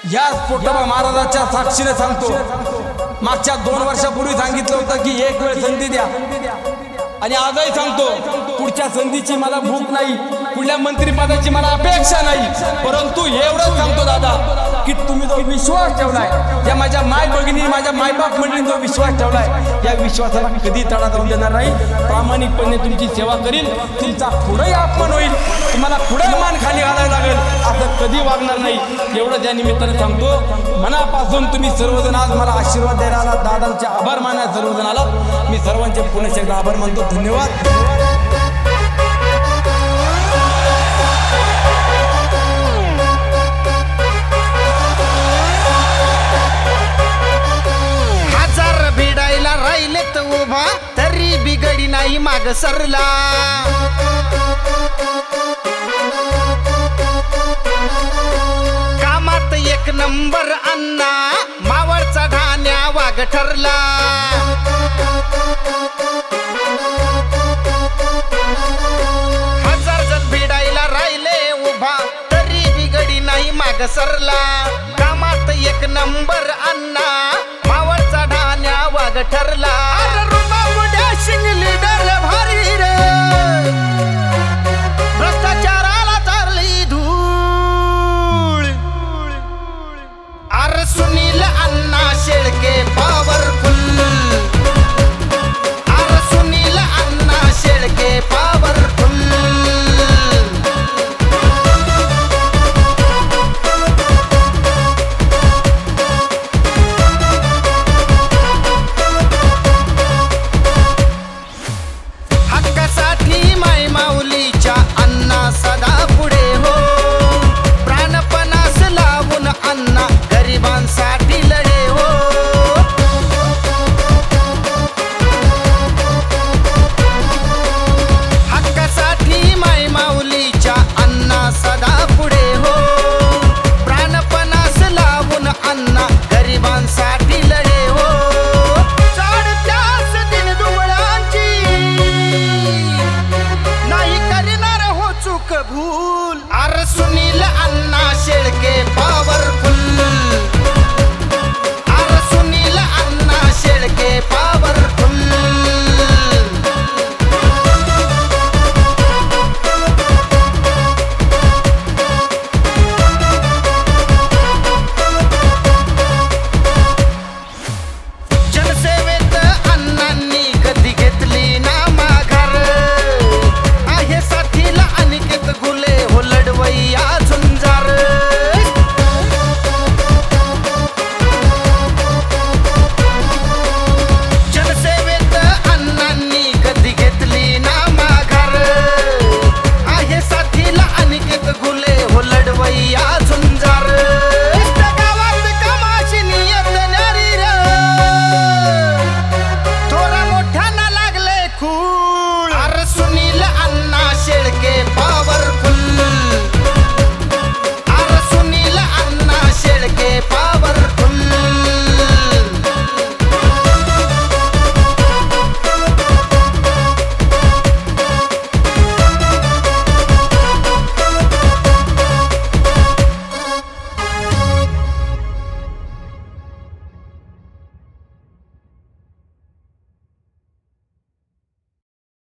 या पोटोबा महाराजाच्या साक्षीने सांगतो, मागच्या 2 वर्षापूर्वी सांगितलं होतं की एक वेळ संधी द्या, आणि आजही सांगतो पुढच्या संधीची मला भूक नाही, पुढल्या मंत्रिपदाची मला अपेक्षा नाही, परंतु एवढंच सांगतो दादा की तुम्ही जो विश्वास ठेवलाय, त्या माझ्या माय भगिनी माझ्या मायबाप मंडळींनी जो विश्वास ठेवलाय, या विश्वासाला कधी तडा जाऊन देणार नाही. प्रामाणिकपणे तुमची सेवा करील, तुमचा पुढेही अपमान होईल, तुम्हाला पुढे मान खाली घालायला लागेल, असं कधी वागणार नाही. एवढं त्या निमित्ताने सांगतो. मनापासून तुम्ही सर्वजण आज मला आशीर्वाद द्यायला आलात, दादांचे आभार माना सर्वजण आलात. मी सर्वांचे पुन्हा एकदा आभार मानतो. धन्यवाद. राहिलेत उभा तरी बिगडी नाही माग सरला, कामात 1 नंबर अण्णा मावळचा ढाण्या वाघ ठरला. हजार जण भिडायला राहिले उभा तरी बिगडी नाही माग सरला, कामात 1 नंबर अण्णा मावळचा ढाण्या वाघ ठरला. रुबा उड्या शिंगली